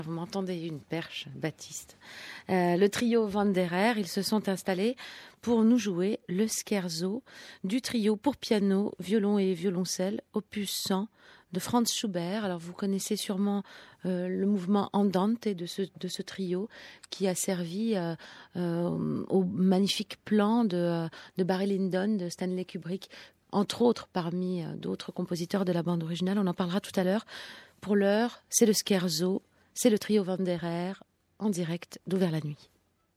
Vous m'entendez, une perche, Baptiste. Le trio Van der Air, ils se sont installés pour nous jouer le scherzo du trio pour piano, violon et violoncelle, opus 100 de Franz Schubert. Alors vous connaissez sûrement le mouvement Andante de ce trio qui a servi au magnifique plan de Barry Lyndon, de Stanley Kubrick, entre autres parmi d'autres compositeurs de la bande originale. On en parlera tout à l'heure. Pour l'heure, c'est le scherzo. C'est le trio Van der Air en direct d'Ouvert la nuit.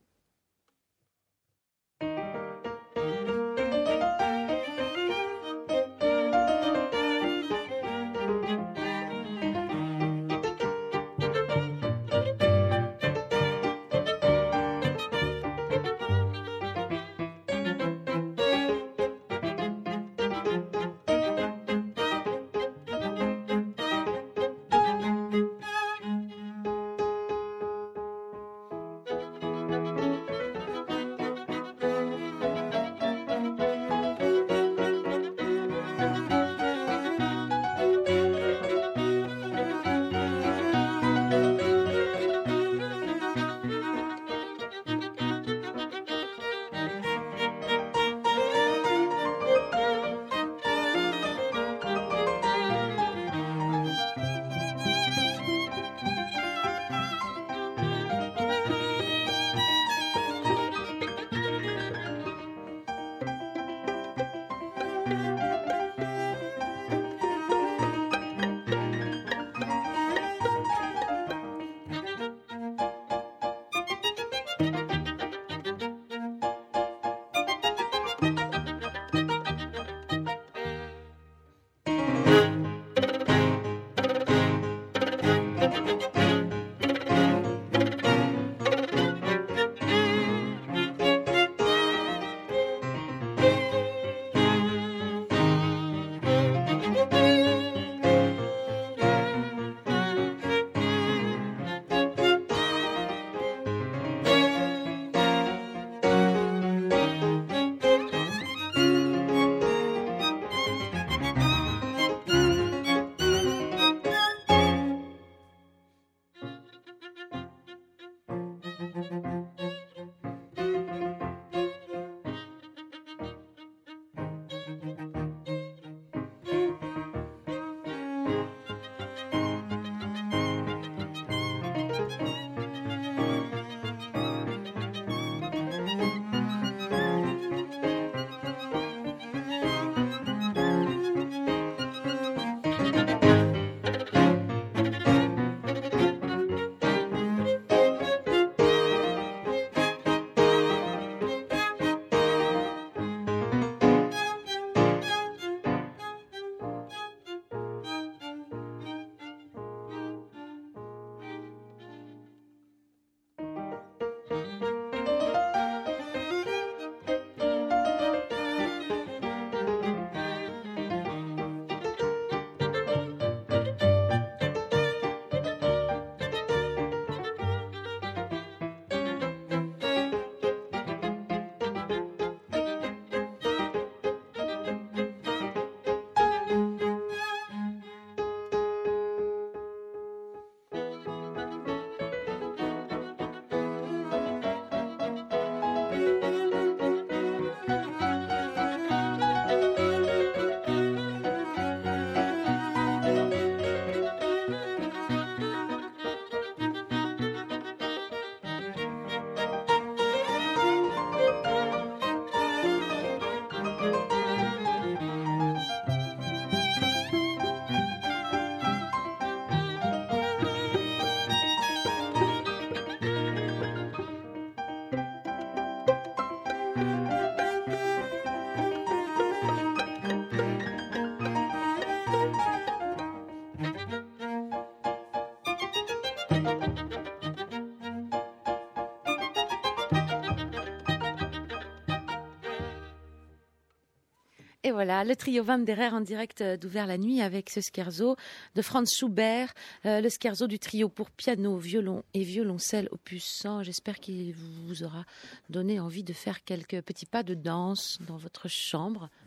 Et voilà, le trio Van der Air en direct d'Ouvert la nuit avec ce scherzo de Franz Schubert, le scherzo du trio pour piano, violon et violoncelle opus 100. J'espère qu'il vous aura donné envie de faire quelques petits pas de danse dans votre chambre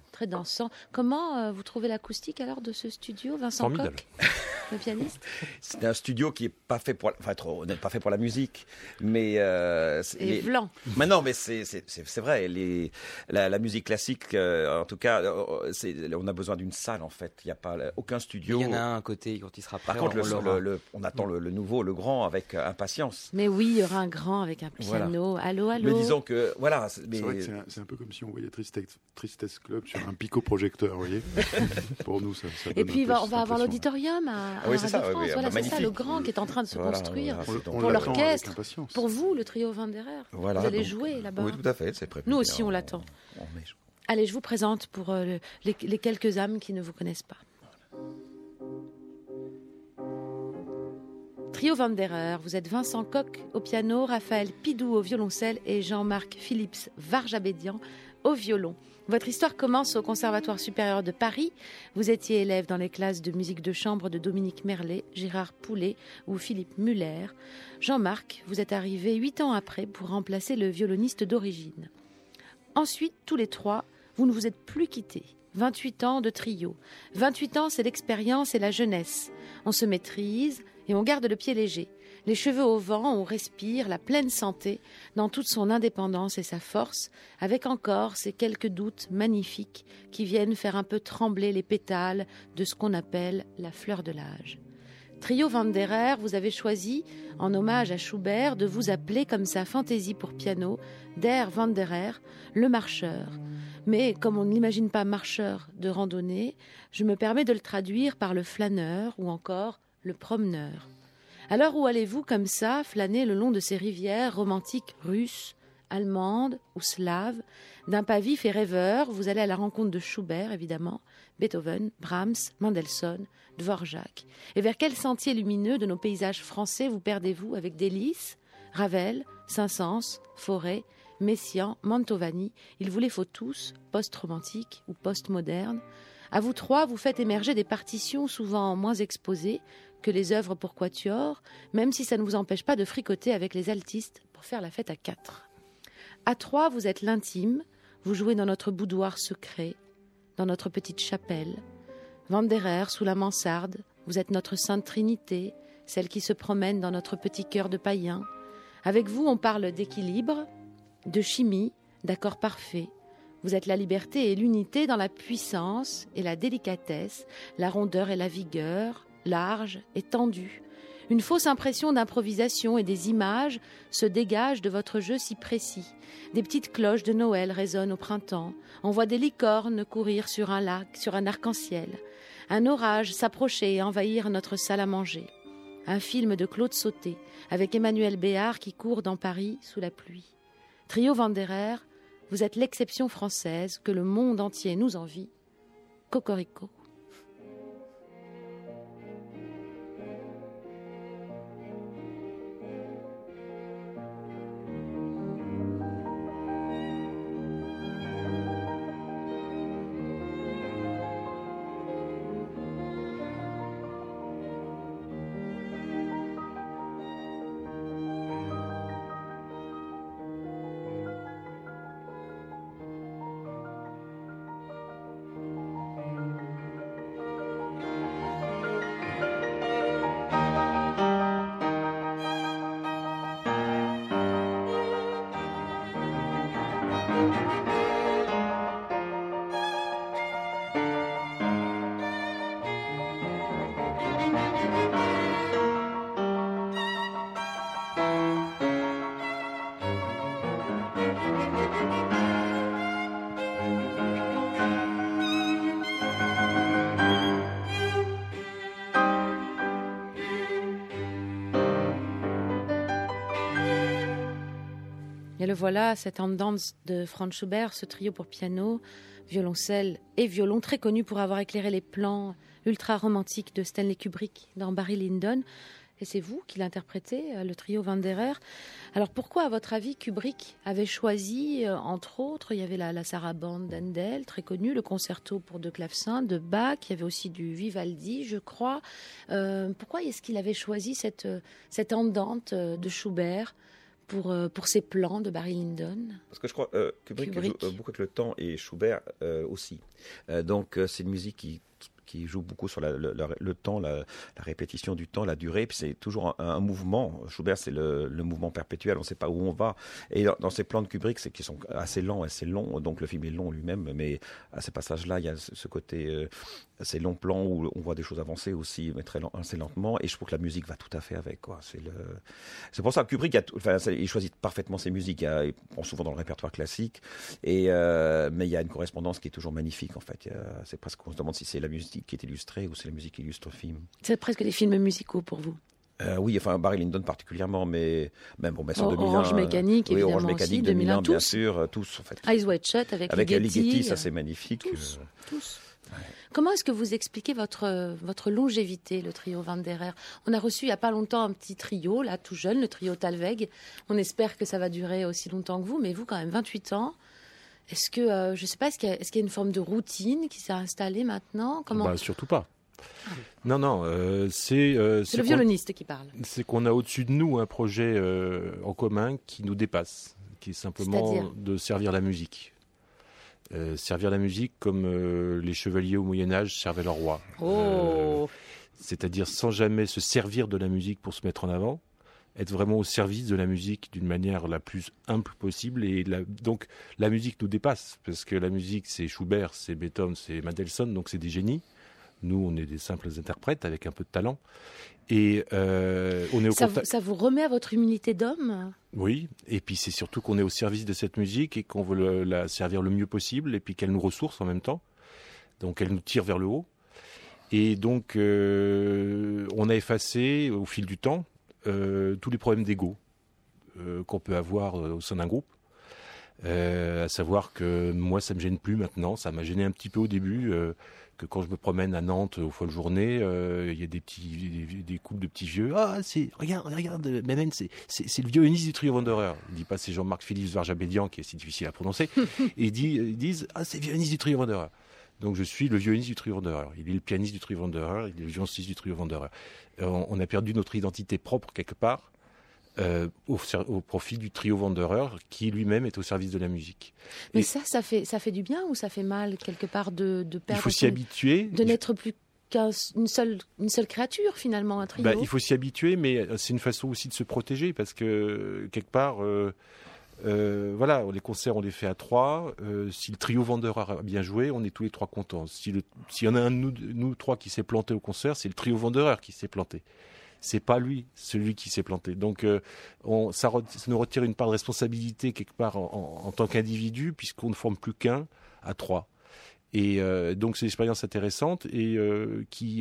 très dansant. Comment vous trouvez l'acoustique alors de ce studio, Vincent Formidable. Koch, le pianiste? C'est un studio qui est pas fait pour, pas fait pour la musique, mais Et blanc. Mais non, mais c'est vrai. La musique classique, en tout cas, on a besoin d'une salle en fait. Il n'y a pas aucun studio. Il y en a un à côté quand il sera prêt. Par contre, on on attend le nouveau, le grand avec impatience. Mais oui, il y aura un grand avec un piano. Voilà. Allô. Mais disons que voilà. C'est vrai que c'est un peu comme si on voyait Tristesse Club sur un pico-projecteur, vous voyez. Pour nous, ça Et puis donne un peu on va avoir cette l'auditorium à oui, Radio c'est ça, France. oui, Voilà, c'est ça, magnifique. le grand qui est en train de se construire. Voilà, On pour l'attend l'orchestre, avec impatience. pour vous, le trio Vanderer. Voilà, Vous allez donc, jouer là-bas. Oui, tout à fait, c'est prévu. Nous aussi, on l'attend. Allez, je vous présente pour les quelques âmes qui ne vous connaissent pas. Trio Vanderer, vous êtes Vincent Koch au piano, Raphaël Pidou au violoncelle et Jean-Marc Philips Varjabédian au violon. Votre histoire commence au Conservatoire supérieur de Paris. Vous étiez élève dans les classes de musique de chambre de Dominique Merlet, Gérard Poulet ou Philippe Muller. Jean-Marc, vous êtes arrivé 8 ans après pour remplacer le violoniste d'origine. Ensuite, tous les trois, vous ne vous êtes plus quittés. 28 ans de trio. 28 ans, c'est l'expérience et la jeunesse. On se maîtrise et on garde le pied léger. Les cheveux au vent, on respire la pleine santé dans toute son indépendance et sa force, avec encore ces quelques doutes magnifiques qui viennent faire un peu trembler les pétales de ce qu'on appelle la fleur de l'âge. Trio Vanderer, vous avez choisi, en hommage à Schubert, de vous appeler comme sa fantaisie pour piano, Der Wanderer, le marcheur. Mais comme on ne l'imagine pas marcheur de randonnée, je me permets de le traduire par le flâneur ou encore le promeneur. Alors où allez-vous comme ça flâner le long de ces rivières romantiques russes, allemandes ou slaves? D'un pas vif et rêveur, vous allez à la rencontre de Schubert, évidemment, Beethoven, Brahms, Mendelssohn, Dvorak. Et vers quel sentier lumineux de nos paysages français vous perdez-vous avec délices? Ravel, Saint-Saëns, Fauré, Messiaen, Mantovani, il vous les faut tous, post-romantiques ou post-modernes. À vous trois, vous faites émerger des partitions souvent moins exposées que les œuvres pour quatuor, même si ça ne vous empêche pas de fricoter avec les altistes pour faire la fête à 4. À 3, vous êtes l'intime, vous jouez dans notre boudoir secret, dans notre petite chapelle. Vanderer, sous la mansarde, vous êtes notre sainte trinité, celle qui se promène dans notre petit cœur de païen. Avec vous, on parle d'équilibre, de chimie, d'accords parfaits. Vous êtes la liberté et l'unité dans la puissance et la délicatesse, la rondeur et la vigueur, large et tendu. Une fausse impression d'improvisation et des images se dégagent de votre jeu si précis. Des petites cloches de Noël résonnent au printemps. On voit des licornes courir sur un lac, sur un arc-en-ciel. Un orage s'approcher et envahir notre salle à manger. Un film de Claude Sauté avec Emmanuel Béard qui court dans Paris sous la pluie. Trio Vanderer, vous êtes l'exception française que le monde entier nous envie. Cocorico. Et le voilà, cette Andante de Franz Schubert, ce trio pour piano, violoncelle et violon, très connu pour avoir éclairé les plans ultra-romantiques de Stanley Kubrick dans Barry Lyndon. Et c'est vous qui l'interprétez, le trio Vanderer. Alors pourquoi, à votre avis, Kubrick avait choisi, entre autres, il y avait la sarabande d'Handel, très connue, le concerto pour deux clavecins de Bach, il y avait aussi du Vivaldi, je crois. Pourquoi est-ce qu'il avait choisi cette Andante de Schubert pour ces plans de Barry Lyndon? Parce que je crois Kubrick joue beaucoup avec le temps et Schubert aussi. Donc c'est une musique qui joue beaucoup sur le temps, la répétition du temps, la durée. Puis c'est toujours un mouvement. Schubert, c'est le mouvement perpétuel. On ne sait pas où on va. Et dans ces plans de Kubrick, c'est qu'ils sont assez lents, assez longs. Donc le film est long lui-même. Mais à ces passages-là, il y a ce côté ces longs plans où on voit des choses avancer aussi, mais assez lentement. Et je trouve que la musique va tout à fait avec, quoi. C'est pour ça que Kubrick, il choisit parfaitement ses musiques. Il prend souvent dans le répertoire classique. Mais il y a une correspondance qui est toujours magnifique, en fait. C'est presque qu'on se demande si c'est la musique qui est illustrée ou c'est la musique qui illustre le film. C'est presque des films musicaux pour vous? Oui, enfin Barry Lyndon particulièrement, mais même bon, sur 2001. Orange Mécanique, évidemment, Orange Mécanique, aussi, 2001, tous. bien sûr, tous en fait. Eyes Wide Shut avec Ligeti, ça c'est magnifique. Tous. Ouais. Comment est-ce que vous expliquez votre longévité, le trio Van der Rohe? On a reçu il n'y a pas longtemps un petit trio, là, tout jeune, le trio Thalweg. On espère que ça va durer aussi longtemps que vous, mais vous, quand même, 28 ans. Est-ce que, je ne sais pas, est-ce qu'il y a une forme de routine qui s'est installée maintenant? Surtout pas. Non, c'est le violoniste qui parle. C'est qu'on a au-dessus de nous un projet en commun qui nous dépasse, qui est simplement de servir la musique. Servir la musique comme les chevaliers au Moyen-Âge servaient leur roi. C'est-à-dire sans jamais se servir de la musique pour se mettre en avant, être vraiment au service de la musique d'une manière la plus humble possible. Et donc la musique nous dépasse, parce que la musique c'est Schubert, c'est Beethoven, c'est Mendelssohn, donc c'est des génies. Nous, on est des simples interprètes avec un peu de talent. Et on est ça vous remet à votre humilité d'homme? Oui, et puis c'est surtout qu'on est au service de cette musique et qu'on veut la servir le mieux possible, et puis qu'elle nous ressource en même temps. Donc elle nous tire vers le haut. Et donc on a effacé au fil du temps tous les problèmes d'ego qu'on peut avoir au sein d'un groupe. À savoir que moi, ça me gêne plus maintenant. Ça m'a gêné un petit peu au début, que quand je me promène à Nantes aux folles journées, il y a des couples de petits vieux. Ah, regarde, Mémène, c'est le violoniste du trio Van der Rohe. Il dit pas c'est Jean-Marc Philippe Varjabédian, qui est si difficile à prononcer. Et ils disent c'est le violoniste du trio Van der Rohe. Donc je suis le violoniste du trio Van der Rohe. Il est le pianiste du trio Van der Rohe, il est le violonciste du trio Van der Rohe. On a perdu notre identité propre quelque part. Au profit du trio Van der Rohe, qui lui-même est au service de la musique. Mais ça fait du bien ou ça fait mal quelque part de perdre? Il faut s'y habituer. De n'être plus qu'une seule créature finalement, un trio. Il faut s'y habituer, mais c'est une façon aussi de se protéger, parce que quelque part, les concerts on les fait à 3. Si le trio Van der Rohe a bien joué, on est tous les 3 contents. S'il y en a un de nous 3 qui s'est planté au concert, c'est le trio Van der Rohe qui s'est planté. C'est pas celui qui s'est planté. Donc ça nous retire une part de responsabilité quelque part en tant qu'individu, puisqu'on ne forme plus qu'un à 3. Et donc c'est une expérience intéressante et qui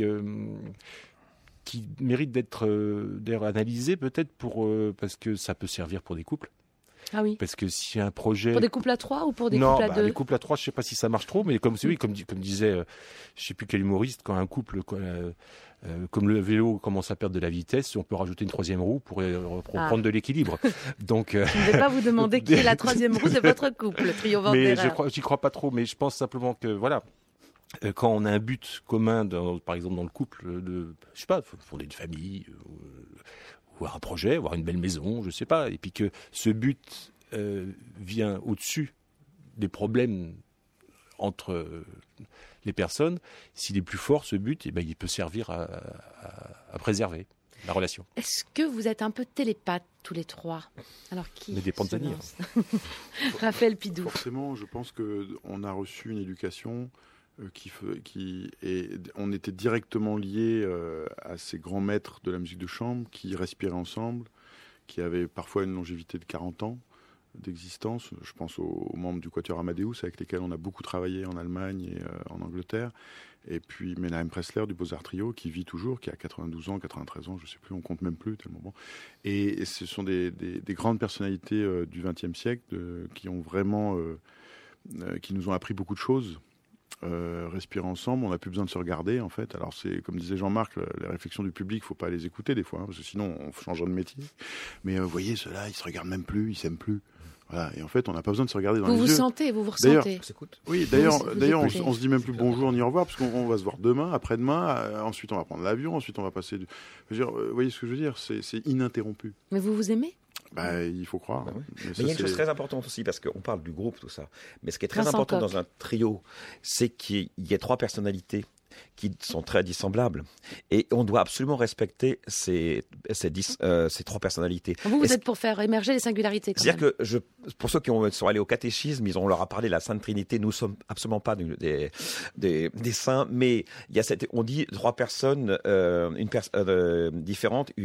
mérite d'être analysée peut-être parce que ça peut servir pour des couples. Ah oui. Parce que si un projet... Pour des couples à 3 ou pour des couples à 2? Les couples à 3, je ne sais pas si ça marche trop, mais comme disait, je ne sais plus quel humoriste, quand un couple, comme le vélo commence à perdre de la vitesse, on peut rajouter une 3e roue pour prendre de l'équilibre. Donc, je ne vais pas vous demander qui est la 3e roue de votre couple, le trio Van der Rohe. Mais j'y crois pas trop, mais je pense simplement que, voilà, quand on a un but commun, par exemple dans le couple, je sais pas, fonder une famille... ou un projet, avoir une belle maison, je ne sais pas, et puis que ce but vient au-dessus des problèmes entre les personnes, s'il est plus fort, ce but, il peut servir à préserver la relation. Est-ce que vous êtes un peu télépathes tous les 3? Alors qui? Mais des Panzani. Raphaël Pidoux. Forcément, je pense qu'on a reçu une éducation on était directement liés à ces grands maîtres de la musique de chambre qui respiraient ensemble, qui avaient parfois une longévité de 40 ans d'existence. Je pense aux membres du Quatuor Amadeus avec lesquels on a beaucoup travaillé en Allemagne et en Angleterre. Et puis Menahem Pressler du Beaux-Arts Trio qui vit toujours, qui a 92 ans, 93 ans, je ne sais plus, on compte même plus tellement bon. Et ce sont des grandes personnalités du XXe siècle qui ont vraiment, qui nous ont appris beaucoup de choses. Respirer ensemble, on n'a plus besoin de se regarder en fait. Alors c'est comme disait Jean-Marc, les réflexions du public, faut pas les écouter des fois, parce que sinon on changerait de métier. Mais vous voyez, ceux-là, ils se regardent même plus, ils s'aiment plus. Voilà. Et en fait, on n'a pas besoin de se regarder dans les yeux. Vous vous ressentez. D'ailleurs, on se dit même plus bonjour ni au revoir, parce qu'on va se voir demain, après-demain, ensuite on va prendre l'avion, ensuite on va passer. Vous voyez ce que je veux dire, c'est ininterrompu. Mais vous vous aimez? Il faut croire. Oui. Mais il y a une chose très importante aussi, parce qu'on parle du groupe, tout ça. Mais ce qui est très Vincent important Koch. dans un trio, c'est qu'il y ait 3 personnalités qui sont très dissemblables. Et on doit absolument respecter ces 3 personnalités. Vous Et êtes pour faire émerger les singularités. C'est-à-dire que pour ceux qui sont allés au catéchisme, on leur a parlé de la Sainte Trinité. Nous sommes absolument pas des saints, mais il y a on dit 3 personnes différentes,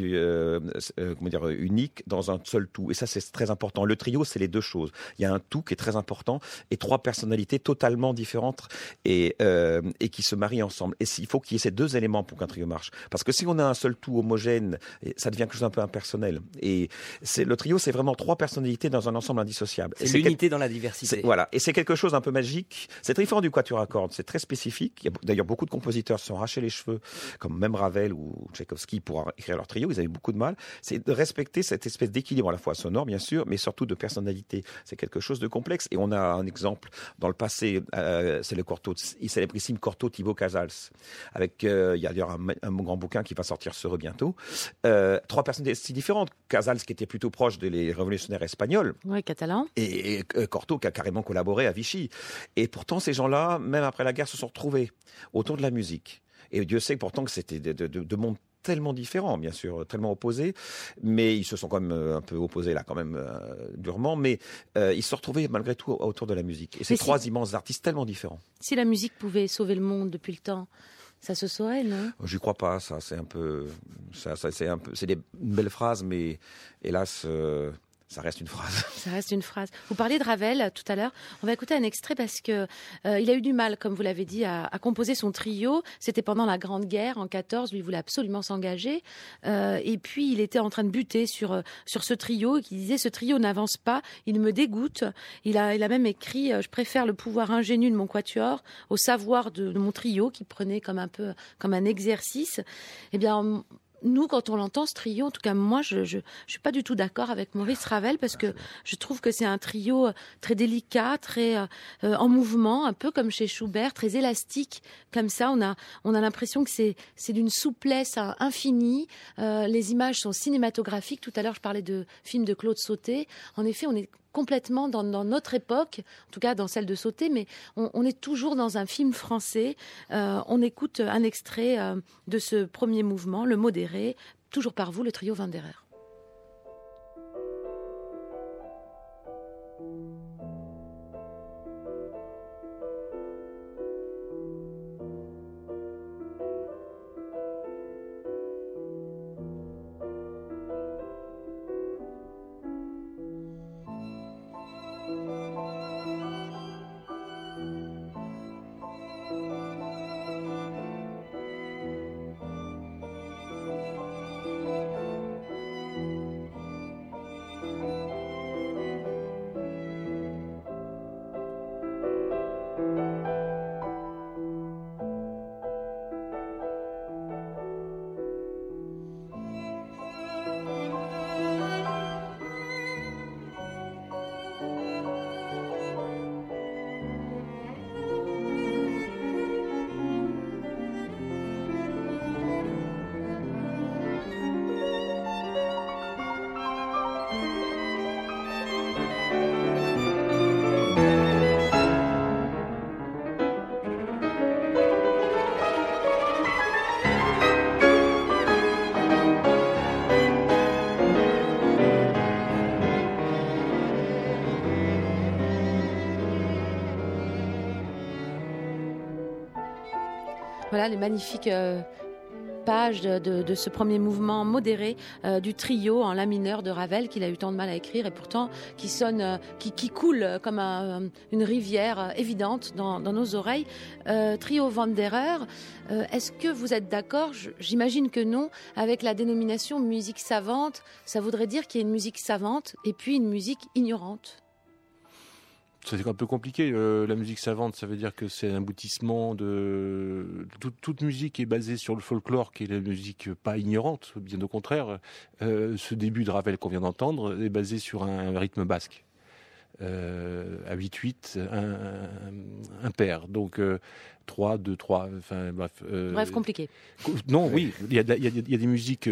uniques dans un seul tout. Et ça, c'est très important. Le trio, c'est les 2 choses. Il y a un tout qui est très important et 3 personnalités totalement différentes et qui se marient ensemble. Et il faut qu'il y ait ces 2 éléments pour qu'un trio marche. Parce que si on a un seul tout homogène, ça devient quelque chose d'un peu impersonnel. Et le trio, c'est vraiment 3 personnalités dans un ensemble indissociable. C'est l'unité dans la diversité. Voilà. Et c'est quelque chose d'un peu magique. C'est très différent du quatuor à cordes. C'est très spécifique. Il y a d'ailleurs beaucoup de compositeurs se sont arrachés les cheveux, comme même Ravel ou Tchaïkovski, pour écrire leur trio. Ils avaient beaucoup de mal. C'est de respecter cette espèce d'équilibre à la fois sonore, bien sûr, mais surtout de personnalité. C'est quelque chose de complexe. Et on a un exemple dans le passé. C'est le célébrissime Cortot Thibaut Casals. Avec, il y a d'ailleurs un grand bouquin qui va sortir bientôt. 3 personnes si différentes. Casals, qui était plutôt proche des révolutionnaires espagnols. Oui, catalan. Et Cortot, qui a carrément collaboré à Vichy. Et pourtant, ces gens-là, même après la guerre, se sont retrouvés autour de la musique. Et Dieu sait pourtant que c'était de mondes tellement différents, bien sûr, tellement opposés, mais ils se sont quand même un peu opposés là, quand même durement, mais ils se retrouvaient malgré tout autour de la musique. Et ces 3 immenses artistes tellement différents. Si la musique pouvait sauver le monde depuis le temps, ça se saurait, non ? J'y crois pas, ça. C'est un peu, c'est des belles phrases, mais hélas. Ça reste une phrase. Ça reste une phrase. Vous parliez de Ravel tout à l'heure. On va écouter un extrait parce que il a eu du mal, comme vous l'avez dit, à composer son trio. C'était pendant la Grande Guerre en 14. Lui voulait absolument s'engager. Et puis il était en train de buter sur ce trio. Et qui disait ce trio n'avance pas. Il me dégoûte. Il a même écrit je préfère le pouvoir ingénu de mon quatuor au savoir de mon trio, qui prenait comme un exercice. Eh bien. Nous, quand on l'entend, ce trio, en tout cas moi, je suis pas du tout d'accord avec Maurice Ravel parce que je trouve que c'est un trio très délicat, très en mouvement, un peu comme chez Schubert, très élastique. Comme ça, on a l'impression que c'est d'une souplesse infinie. Les images sont cinématographiques. Tout à l'heure, je parlais de films de Claude Sautet. En effet, on est complètement dans notre époque, en tout cas dans celle de Sautet, mais on est toujours dans un film français. On écoute un extrait de ce premier mouvement, le modéré, toujours par vous, le trio Wanderer. Voilà les magnifiques pages de ce premier mouvement modéré du trio en la mineur de Ravel qu'il a eu tant de mal à écrire et pourtant qui sonne, qui coule comme une rivière évidente dans nos oreilles. Trio Wanderer, est-ce que vous êtes d'accord, j'imagine que non, avec la dénomination musique savante? Ça voudrait dire qu'il y a une musique savante et puis une musique ignorante. C'est un peu compliqué. La musique savante, ça veut dire que c'est un aboutissement de... Toute musique est basée sur le folklore, qui est la musique pas ignorante, bien au contraire. Ce début de Ravel qu'on vient d'entendre est basé sur un rythme basque. À 8-8, un pair. Donc 3, 2, 3, enfin bref. Bref, compliqué. Non, oui, il y a des musiques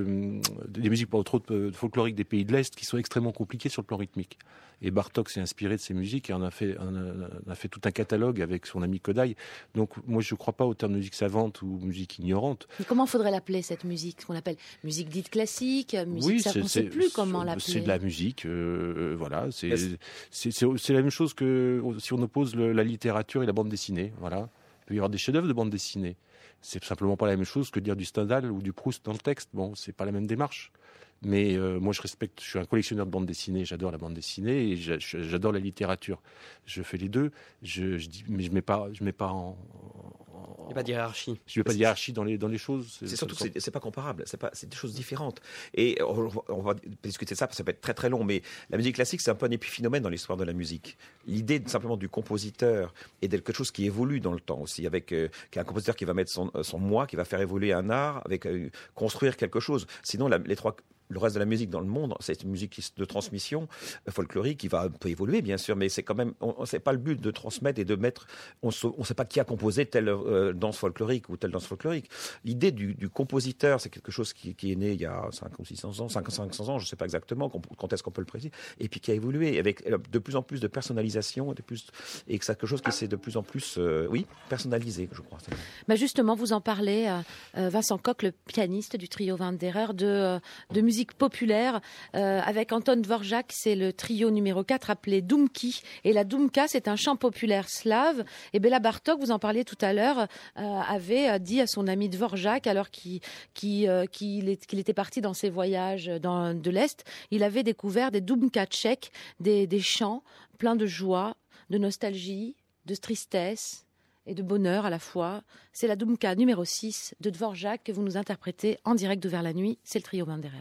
entre autres folkloriques des pays de l'Est qui sont extrêmement compliquées sur le plan rythmique. Et Bartók s'est inspiré de ces musiques et en a fait tout un catalogue avec son ami Kodály. Donc moi je ne crois pas au terme de musique savante ou musique ignorante. Et comment faudrait l'appeler cette musique, ce qu'on appelle musique dite classique, musique savante, on ne sait plus comment l'appeler. C'est de la musique, voilà. C'est la même chose que si on oppose la littérature et la bande dessinée, voilà. Il peut y avoir des chefs-d'œuvre de bande dessinée. C'est simplement pas la même chose que de dire du Stendhal ou du Proust dans le texte. Bon, c'est pas la même démarche. Mais moi, je suis un collectionneur de bande dessinée, j'adore la bande dessinée et j'adore la littérature. Je fais les deux, mais je mets pas en... Il n'y a pas de hiérarchie. Je ne mets pas de hiérarchie dans les choses. C'est surtout que c'est pas comparable, c'est des choses différentes. Et on va discuter de ça, parce que ça peut être très très long, mais la musique classique, c'est un peu un épiphénomène dans l'histoire de la musique. L'idée simplement du compositeur est quelque chose qui évolue dans le temps aussi, avec un compositeur qui va mettre son moi, qui va faire évoluer un art, avec construire quelque chose. Sinon, le reste de la musique dans le monde, c'est une musique de transmission folklorique qui va un peu évoluer, bien sûr, mais c'est quand même, c'est pas le but de transmettre et de mettre, on sait pas qui a composé telle danse folklorique ou telle danse folklorique. L'idée du compositeur, c'est quelque chose qui est né il y a 500 ou 600 ans, 500 ans, je sais pas exactement quand est-ce qu'on peut le préciser, et puis qui a évolué avec de plus en plus de personnalisation et que c'est quelque chose qui s'est de plus en plus, personnalisé, je crois. Bah justement, vous en parlez, Vincent Koch, le pianiste du trio Wanderer, de musique populaire avec Anton Dvorak, c'est le trio numéro 4 appelé Dumki, et la Dumka c'est un chant populaire slave, et Béla Bartók, vous en parliez tout à l'heure, avait dit à son ami Dvorak, alors qu'il était parti dans ses voyages de l'Est, il avait découvert des Dumka tchèques, des chants pleins de joie, de nostalgie, de tristesse et de bonheur à la fois. C'est la Dumka numéro 6 de Dvorak que vous nous interprétez en direct d'Ouvert la nuit, c'est le trio Wanderer.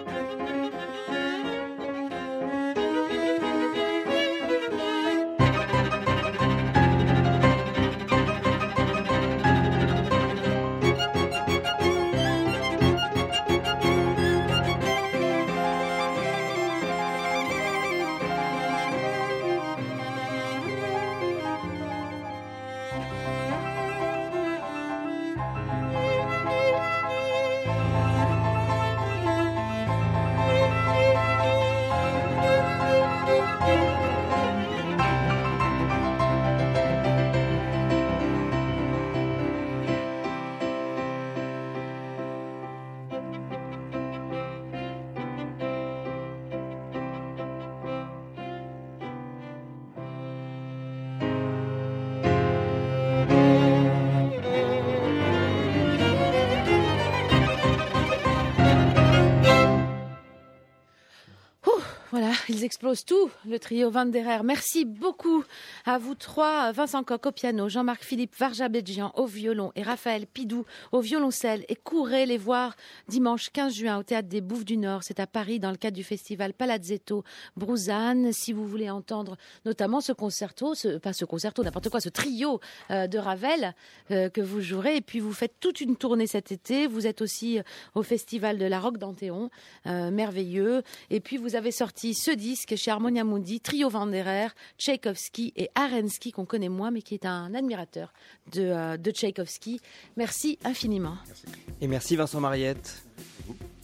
Voilà, ils explosent tout, le trio Vanderer. Merci beaucoup à vous trois, Vincent Koch au piano, Jean-Marc Philippe Varjabedjian au violon et Raphaël Pidou au violoncelle. Et courez les voir dimanche 15 juin au Théâtre des Bouffes du Nord. C'est à Paris dans le cadre du festival Palazzetto Bruzane. Si vous voulez entendre notamment ce trio de Ravel que vous jouerez. Et puis vous faites toute une tournée cet été. Vous êtes aussi au festival de la Roque d'Anthéon, merveilleux. Et puis vous avez sorti ce disque chez Harmonia Mundi, Trio Vanderer, Tchaïkovski et Arensky, qu'on connaît moins, mais qui est un admirateur de Tchaïkovski. Merci infiniment. Merci. Et merci Vincent Mariette.